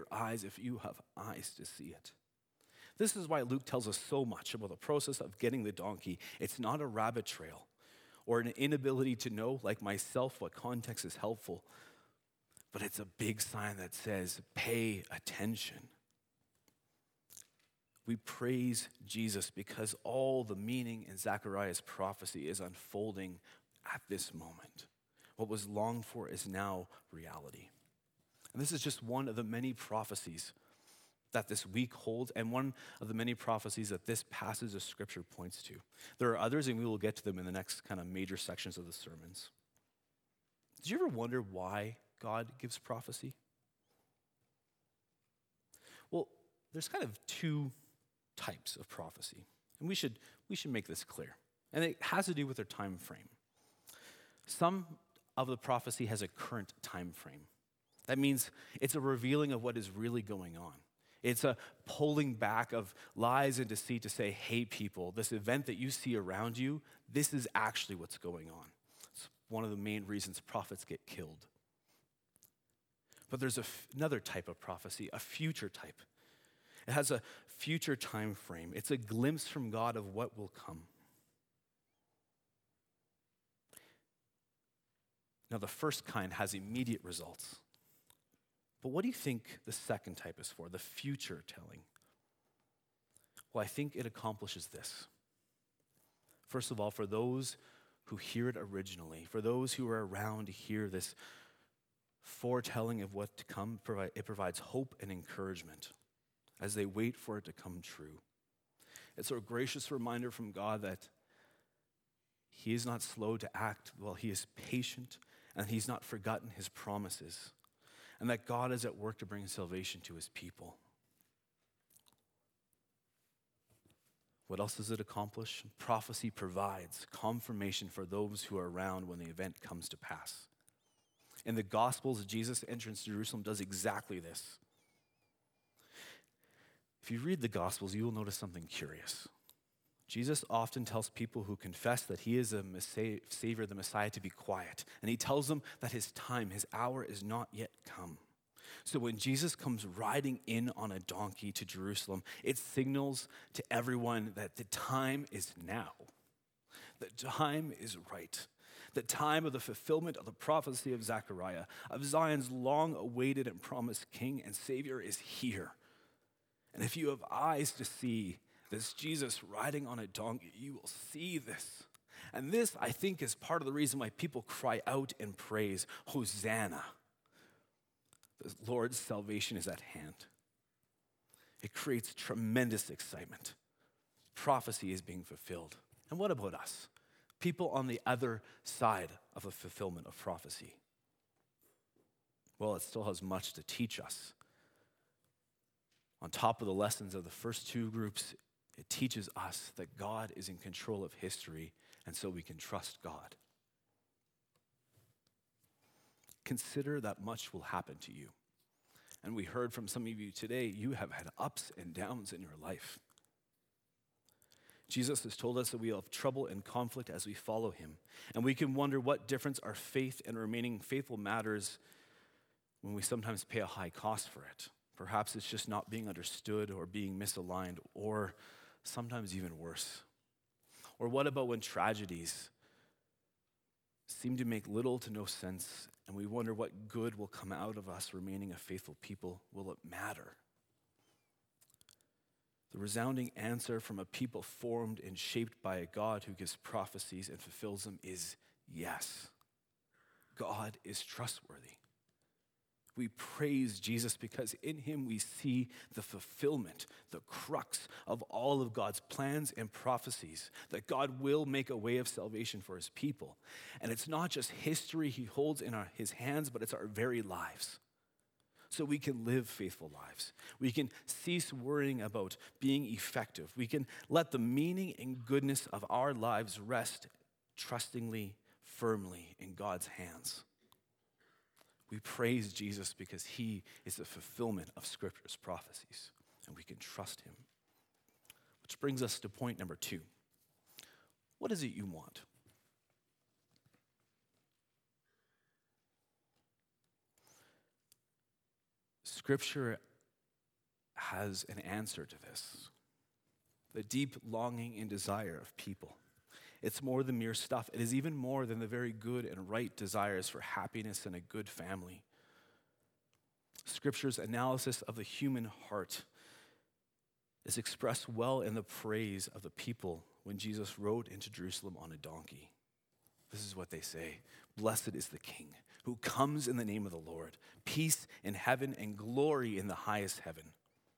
your eyes if you have eyes to see it. This is why Luke tells us so much about the process of getting the donkey. It's not a rabbit trail or an inability to know, like myself, what context is helpful, but it's a big sign that says, pay attention. We praise Jesus because all the meaning in Zechariah's prophecy is unfolding at this moment. What was longed for is now reality. And this is just one of the many prophecies that this week holds, and one of the many prophecies that this passage of Scripture points to. There are others, and we will get to them in the next kind of major sections of the sermons. Did you ever wonder why God gives prophecy? Well, there's kind of two types of prophecy, and we should make this clear. And it has to do with their time frame. Some of the prophecy has a current time frame. That means it's a revealing of what is really going on. It's a pulling back of lies and deceit to say, hey, people, this event that you see around you, this is actually what's going on. It's one of the main reasons prophets get killed. But there's another type of prophecy, a future type. It has a future time frame. It's a glimpse from God of what will come. Now, the first kind has immediate results. But what do you think the second type is for, the future telling? Well, I think it accomplishes this. First of all, for those who hear it originally, for those who are around to hear this foretelling of what to come, it provides hope and encouragement as they wait for it to come true. It's a gracious reminder from God that He is not slow to act, well, He is patient, and He's not forgotten His promises, and that God is at work to bring salvation to His people. What else does it accomplish? Prophecy provides confirmation for those who are around when the event comes to pass. In the Gospels, Jesus' entrance to Jerusalem does exactly this. If you read the Gospels, you will notice something curious. Jesus often tells people who confess that He is a Savior, the Messiah, to be quiet. And He tells them that His time, His hour is not yet come. So when Jesus comes riding in on a donkey to Jerusalem, it signals to everyone that the time is now. The time is right. The time of the fulfillment of the prophecy of Zechariah, of Zion's long-awaited and promised King and Savior, is here. And if you have eyes to see this Jesus riding on a donkey, you will see this. And this, I think, is part of the reason why people cry out in praise, Hosanna. The Lord's salvation is at hand. It creates tremendous excitement. Prophecy is being fulfilled. And what about us? People on the other side of the fulfillment of prophecy. Well, it still has much to teach us. On top of the lessons of the first two groups, it teaches us that God is in control of history, and so we can trust God. Consider that much will happen to you. And we heard from some of you today, you have had ups and downs in your life. Jesus has told us that we will have trouble and conflict as we follow Him. And we can wonder what difference our faith and remaining faithful matters when we sometimes pay a high cost for it. Perhaps it's just not being understood or being misaligned, or sometimes even worse. Or what about when tragedies seem to make little to no sense, and we wonder what good will come out of us remaining a faithful people? Will it matter? The resounding answer from a people formed and shaped by a God who gives prophecies and fulfills them is yes. God is trustworthy. We praise Jesus because in Him we see the fulfillment, the crux of all of God's plans and prophecies, that God will make a way of salvation for His people. And it's not just history He holds in His hands, but it's our very lives. So we can live faithful lives. We can cease worrying about being effective. We can let the meaning and goodness of our lives rest trustingly, firmly in God's hands. We praise Jesus because He is the fulfillment of Scripture's prophecies, and we can trust Him. Which brings us to point number 2. What is it you want? Scripture has an answer to this. The deep longing and desire of people. It's more than mere stuff. It is even more than the very good and right desires for happiness and a good family. Scripture's analysis of the human heart is expressed well in the praise of the people when Jesus rode into Jerusalem on a donkey. This is what they say: "Blessed is the King who comes in the name of the Lord, peace in heaven and glory in the highest heaven."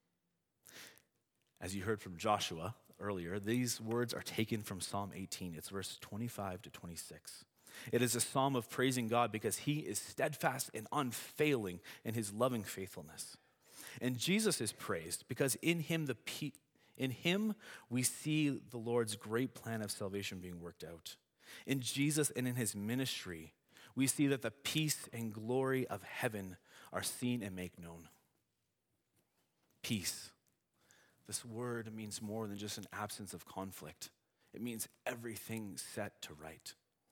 As you heard from Joshua earlier, these words are taken from Psalm 18. It's verse 25 to 26. It is a psalm of praising God because he is steadfast and unfailing in his loving faithfulness. And Jesus is praised because in him we see the Lord's great plan of salvation being worked out. In Jesus and in his ministry, we see that the peace and glory of heaven are seen and made known. Peace. This word means more than just an absence of conflict. It means everything set to right.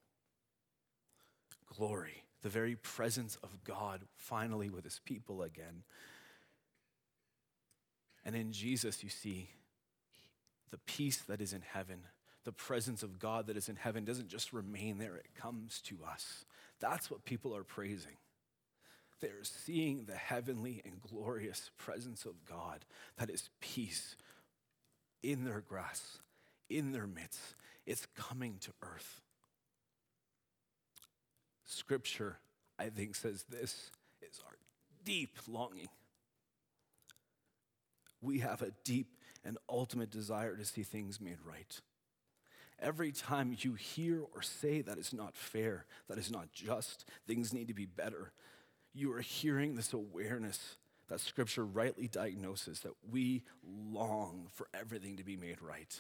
Glory, the very presence of God finally with his people again. And in Jesus, you see the peace that is in heaven, the presence of God that is in heaven doesn't just remain there, it comes to us. That's what people are praising. They're seeing the heavenly and glorious presence of God that is peace in their grasp, in their midst. It's coming to earth. Scripture, I think, says this is our deep longing. We have a deep and ultimate desire to see things made right. Every time you hear or say that is not fair, that is not just, things need to be better, you are hearing this awareness that Scripture rightly diagnoses that we long for everything to be made right.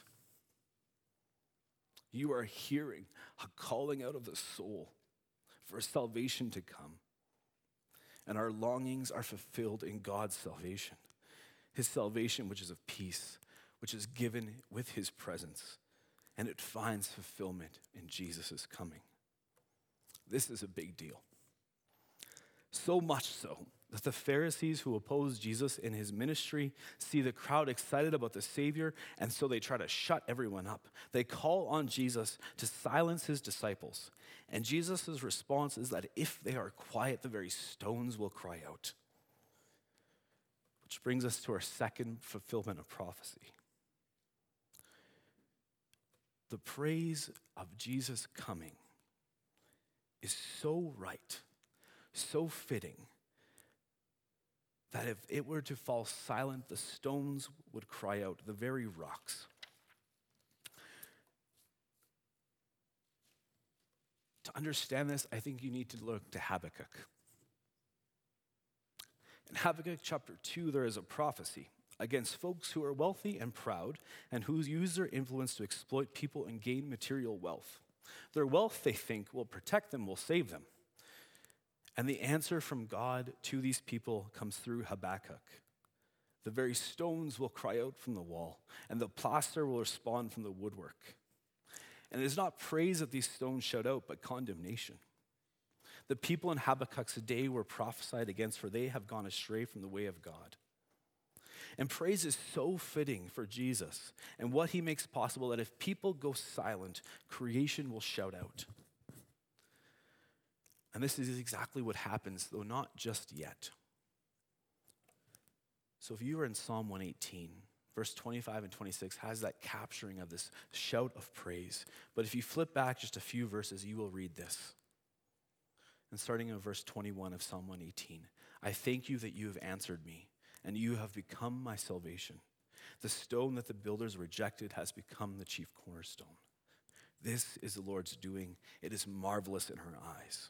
You are hearing a calling out of the soul for salvation to come. And our longings are fulfilled in God's salvation. His salvation, which is of peace, which is given with his presence. And it finds fulfillment in Jesus' coming. This is a big deal. So much so that the Pharisees who oppose Jesus in his ministry see the crowd excited about the Savior, and so they try to shut everyone up. They call on Jesus to silence his disciples. And Jesus' response is that if they are quiet, the very stones will cry out. Which brings us to our second fulfillment of prophecy. The praise of Jesus coming is so right, so fitting, that if it were to fall silent, the stones would cry out, the very rocks. To understand this, I think you need to look to Habakkuk. In Habakkuk chapter 2, there is a prophecy against folks who are wealthy and proud and who use their influence to exploit people and gain material wealth. Their wealth, they think, will protect them, will save them. And the answer from God to these people comes through Habakkuk. The very stones will cry out from the wall, and the plaster will respond from the woodwork. And it is not praise that these stones shout out, but condemnation. The people in Habakkuk's day were prophesied against, for they have gone astray from the way of God. And praise is so fitting for Jesus and what he makes possible that if people go silent, creation will shout out. And this is exactly what happens, though not just yet. So if you are in Psalm 118, verse 25 and 26 has that capturing of this shout of praise. But if you flip back just a few verses, you will read this. And starting in verse 21 of Psalm 118, I thank you that you have answered me, and you have become my salvation. The stone that the builders rejected has become the chief cornerstone. This is the Lord's doing. It is marvelous in our eyes.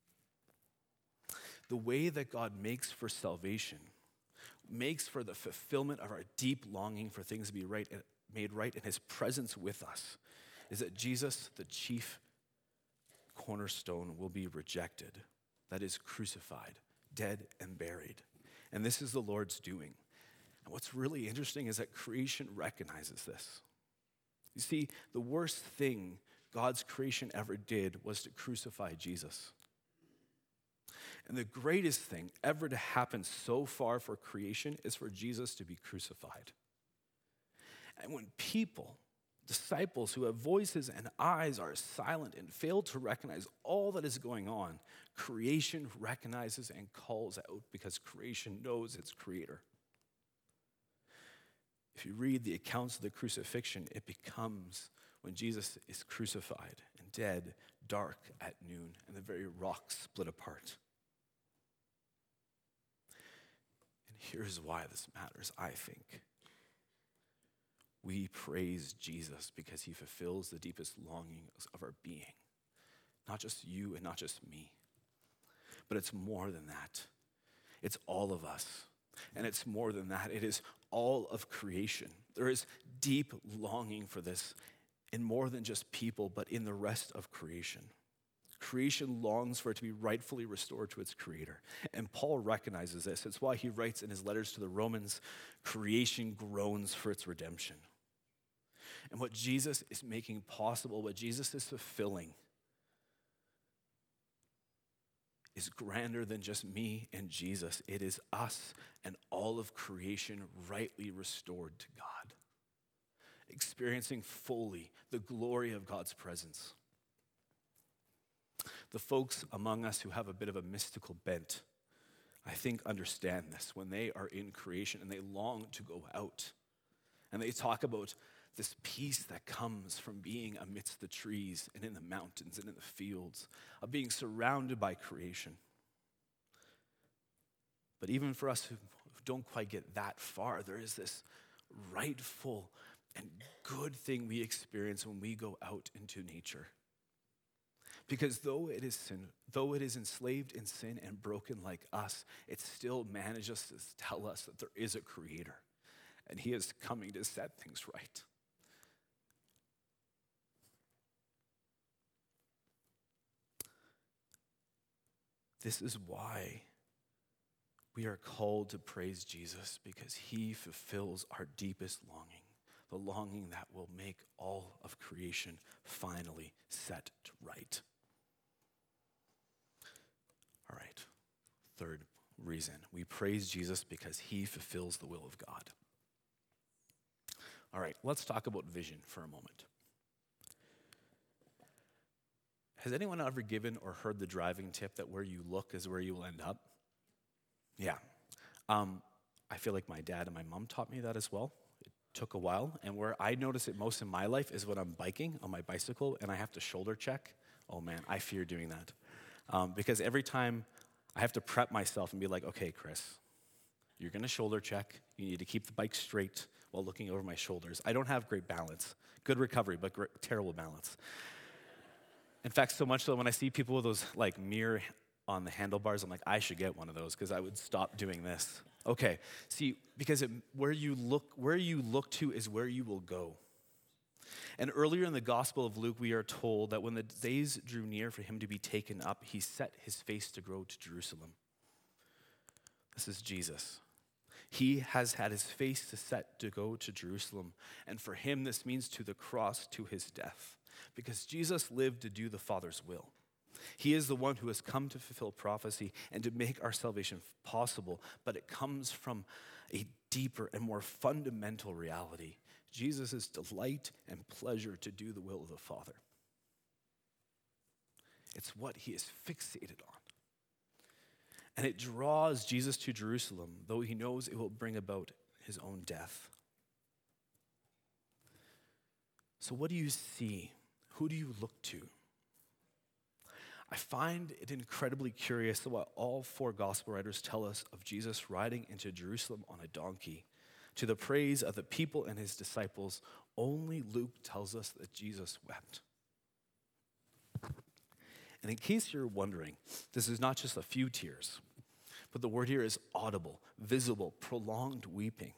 The way that God makes for salvation, makes for the fulfillment of our deep longing for things to be right, made right in his presence with us, is that Jesus, the chief cornerstone, will be rejected, that is crucified, dead and buried. And this is the Lord's doing. And what's really interesting is that creation recognizes this. You see, the worst thing God's creation ever did was to crucify Jesus. And the greatest thing ever to happen so far for creation is for Jesus to be crucified. And when people, disciples who have voices and eyes, are silent and fail to recognize all that is going on, creation recognizes and calls out because creation knows its creator. If you read the accounts of the crucifixion, it becomes when Jesus is crucified and dead, dark at noon, and the very rocks split apart. And here's why this matters, I think. We praise Jesus because he fulfills the deepest longings of our being. Not just you and not just me. But it's more than that. It's all of us. And it's more than that. It is all of creation. There is deep longing for this in more than just people, but in the rest of creation. Creation longs for it to be rightfully restored to its creator. And Paul recognizes this. It's why he writes in his letters to the Romans, creation groans for its redemption. And what Jesus is making possible, what Jesus is fulfilling, is grander than just me and Jesus. It is us and all of creation rightly restored to God, experiencing fully the glory of God's presence. The folks among us who have a bit of a mystical bent, I think, understand this when they are in creation and they long to go out. And they talk about this peace that comes from being amidst the trees and in the mountains and in the fields, of being surrounded by creation. But even for us who don't quite get that far, there is this rightful and good thing we experience when we go out into nature. Because though it is enslaved in sin and broken like us, it still manages to tell us that there is a creator and he is coming to set things right. This is why we are called to praise Jesus, because he fulfills our deepest longing, the longing that will make all of creation finally set to right. All right, third reason. We praise Jesus because he fulfills the will of God. All right, let's talk about vision for a moment. Has anyone ever given or heard the driving tip that where you look is where you will end up? Yeah. I feel like my dad and my mom taught me that as well. It took a while. And where I notice it most in my life is when I'm biking on my bicycle and I have to shoulder check. Oh man, I fear doing that. Because every time I have to prep myself and be like, okay, Chris, you're going to shoulder check. You need to keep the bike straight while looking over my shoulders. I don't have great balance. Good recovery, but terrible balance. In fact, so much so when I see people with those like mirror on the handlebars, I'm like, I should get one of those because I would stop doing this. Okay, see, because where you look to is where you will go. And earlier in the Gospel of Luke, we are told that when the days drew near for him to be taken up, he set his face to go to Jerusalem. This is Jesus. He has had his face set to go to Jerusalem. And for him, this means to the cross, to his death. Because Jesus lived to do the Father's will. He is the one who has come to fulfill prophecy and to make our salvation possible, but it comes from a deeper and more fundamental reality. Jesus' delight and pleasure to do the will of the Father. It's what he is fixated on. And it draws Jesus to Jerusalem, though he knows it will bring about his own death. So what do you see? Who do you look to? I find it incredibly curious that what all four gospel writers tell us of Jesus riding into Jerusalem on a donkey, to the praise of the people and his disciples, only Luke tells us that Jesus wept. And in case you're wondering, this is not just a few tears, but the word here is audible, visible, prolonged weeping.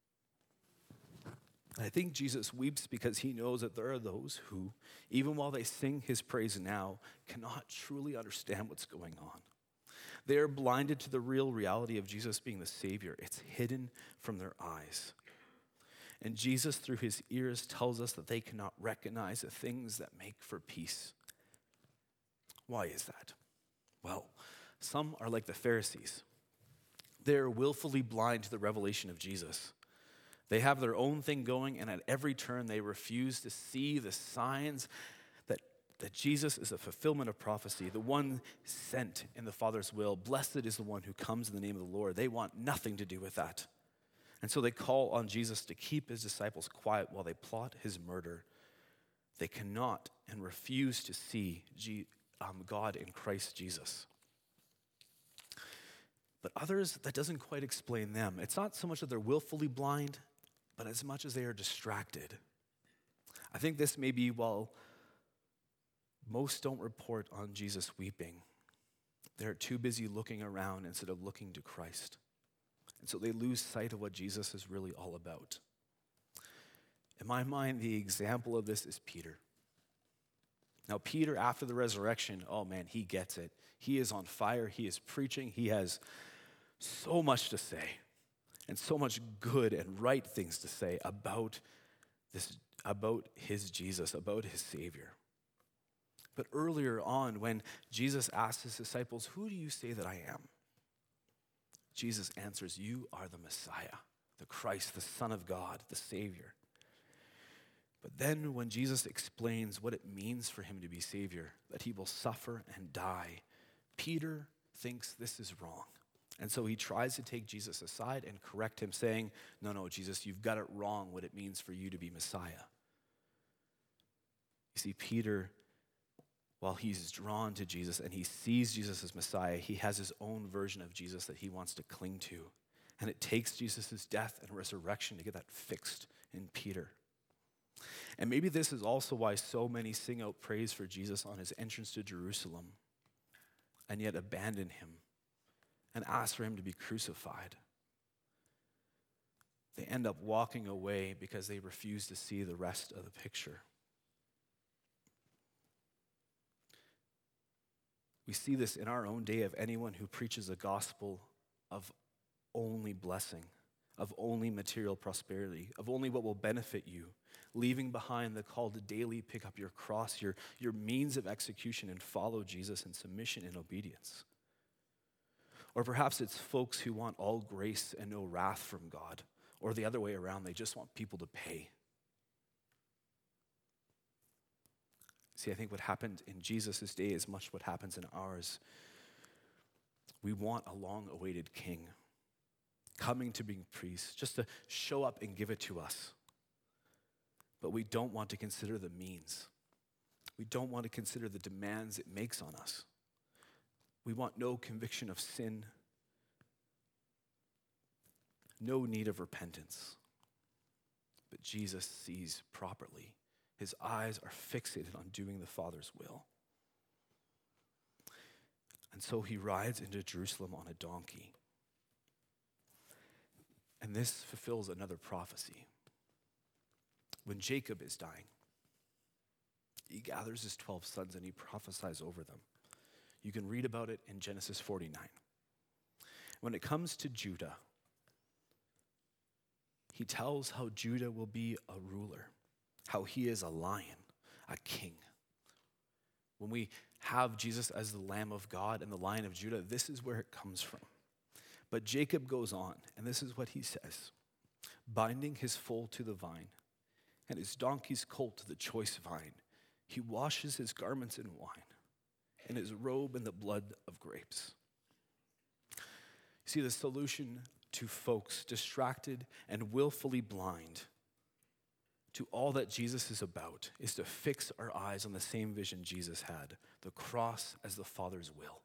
And I think Jesus weeps because he knows that there are those who, even while they sing his praise now, cannot truly understand what's going on. They are blinded to the real reality of Jesus being the Savior. It's hidden from their eyes. And Jesus, through his ears, tells us that they cannot recognize the things that make for peace. Why is that? Well, Some are like the Pharisees. They're willfully blind to the revelation of Jesus. They have their own thing going, and at every turn they refuse to see the signs that Jesus is a fulfillment of prophecy, the one sent in the Father's will. Blessed is the one who comes in the name of the Lord. They want nothing to do with that. And so they call on Jesus to keep his disciples quiet while they plot his murder. They cannot and refuse to see God in Christ Jesus. But others, that doesn't quite explain them. It's not so much that they're willfully blind, but as much as they are distracted. I think this may be while most don't report on Jesus weeping. They're too busy looking around instead of looking to Christ. And so they lose sight of what Jesus is really all about. In my mind, the example of this is Peter. Now, Peter, after the resurrection, oh man, he gets it. He is on fire. He is preaching. He has so much to say and so much good and right things to say about his Jesus, about his Savior. But earlier on, when Jesus asked his disciples, "Who do you say that I am?" Jesus answers, "You are the Messiah, the Christ, the Son of God, the Savior." But then when Jesus explains what it means for him to be Savior, that he will suffer and die, Peter thinks this is wrong. And so he tries to take Jesus aside and correct him, saying, No, Jesus, you've got it wrong what it means for you to be Messiah. You see, Peter, while he's drawn to Jesus and he sees Jesus as Messiah, he has his own version of Jesus that he wants to cling to. And it takes Jesus' death and resurrection to get that fixed in Peter. And maybe this is also why so many sing out praise for Jesus on his entrance to Jerusalem and yet abandon him and ask for him to be crucified. They end up walking away because they refuse to see the rest of the picture. We see this in our own day of anyone who preaches a gospel of only blessing, of only material prosperity, of only what will benefit you, leaving behind the call to daily pick up your cross, your means of execution, and follow Jesus in submission and obedience. Or perhaps it's folks who want all grace and no wrath from God, or the other way around, they just want people to pay. See, I think what happened in Jesus' day is much what happens in ours. We want a long-awaited king coming to be priest, just to show up and give it to us. But we don't want to consider the means. We don't want to consider the demands it makes on us. We want no conviction of sin, no need of repentance. But Jesus sees properly. His eyes are fixated on doing the Father's will. And so he rides into Jerusalem on a donkey. And this fulfills another prophecy. When Jacob is dying, he gathers his 12 sons and he prophesies over them. You can read about it in Genesis 49. When it comes to Judah, he tells how Judah will be a ruler, how he is a lion, a king. When we have Jesus as the Lamb of God and the Lion of Judah, this is where it comes from. But Jacob goes on, and this is what he says. Binding his foal to the vine, and his donkey's colt to the choice vine, he washes his garments in wine, and his robe in the blood of grapes. See, the solution to folks distracted and willfully blind to all that Jesus is about is to fix our eyes on the same vision Jesus had, the cross as the Father's will.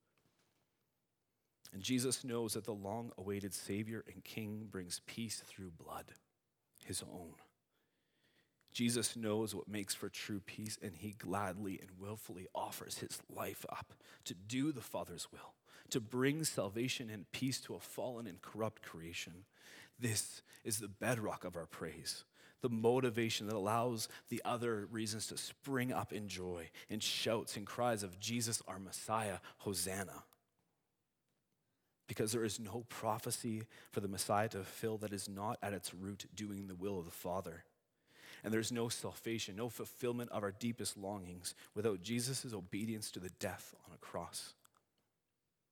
And Jesus knows that the long-awaited Savior and King brings peace through blood, his own. Jesus knows what makes for true peace, and he gladly and willfully offers his life up to do the Father's will, to bring salvation and peace to a fallen and corrupt creation. This is the bedrock of our praise, the motivation that allows the other reasons to spring up in joy, in shouts and cries of Jesus, our Messiah, Hosanna. Because there is no prophecy for the Messiah to fulfill that is not at its root doing the will of the Father. And there's no salvation, no fulfillment of our deepest longings without Jesus' obedience to the death on a cross.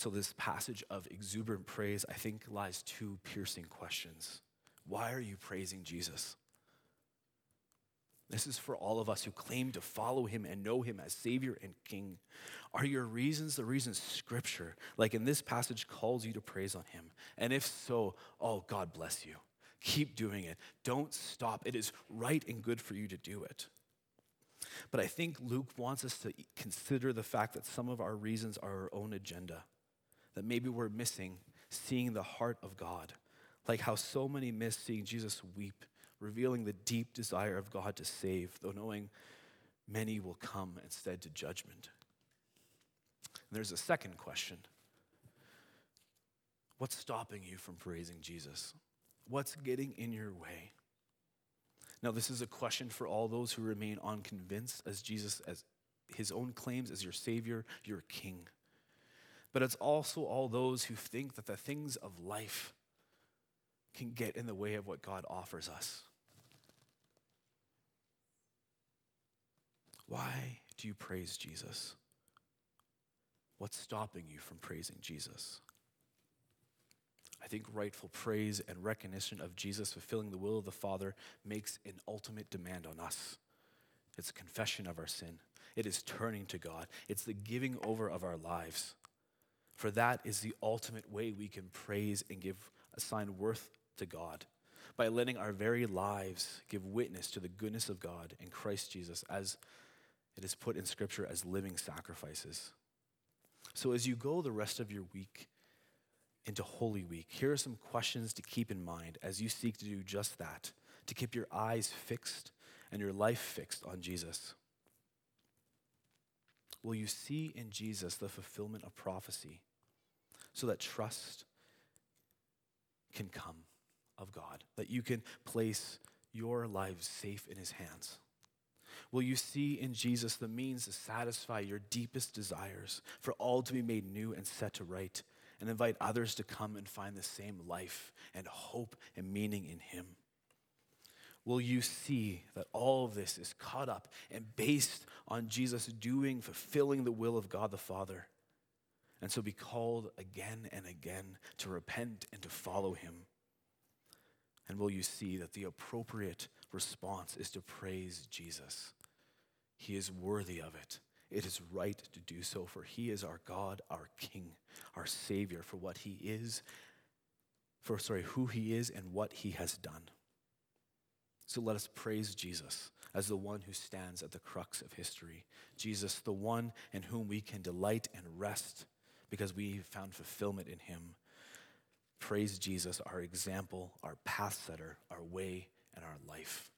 So this passage of exuberant praise, I think, lies two piercing questions. Why are you praising Jesus? This is for all of us who claim to follow him and know him as Savior and King. Are your reasons the reasons Scripture, like in this passage, calls you to praise on him? And if so, oh, God bless you. Keep doing it. Don't stop. It is right and good for you to do it. But I think Luke wants us to consider the fact that some of our reasons are our own agenda, that maybe we're missing seeing the heart of God, like how so many miss seeing Jesus weep, revealing the deep desire of God to save, though knowing many will come instead to judgment. And there's a second question. What's stopping you from praising Jesus? What's getting in your way? Now, this is a question for all those who remain unconvinced as Jesus, as his own claims as your Savior, your King. But it's also all those who think that the things of life can get in the way of what God offers us. Why do you praise Jesus? What's stopping you from praising Jesus? I think rightful praise and recognition of Jesus fulfilling the will of the Father makes an ultimate demand on us. It's a confession of our sin. It is turning to God. It's the giving over of our lives. For that is the ultimate way we can praise and assign worth to God, by letting our very lives give witness to the goodness of God in Christ Jesus, as it is put in Scripture as living sacrifices. So as you go the rest of your week into Holy Week, here are some questions to keep in mind as you seek to do just that, to keep your eyes fixed and your life fixed on Jesus. Will you see in Jesus the fulfillment of prophecy so that trust can come of God, that you can place your lives safe in his hands? Will you see in Jesus the means to satisfy your deepest desires, for all to be made new and set to right, and invite others to come and find the same life and hope and meaning in him? Will you see that all of this is caught up and based on Jesus fulfilling the will of God the Father, and so be called again and again to repent and to follow him? And will you see that the appropriate response is to praise Jesus? He is worthy of it. It is right to do so, for he is our God, our King, our Savior, for who he is and what he has done. So let us praise Jesus as the one who stands at the crux of history. Jesus, the one in whom we can delight and rest because we have found fulfillment in him. Praise Jesus, our example, our path setter, our way, and our life.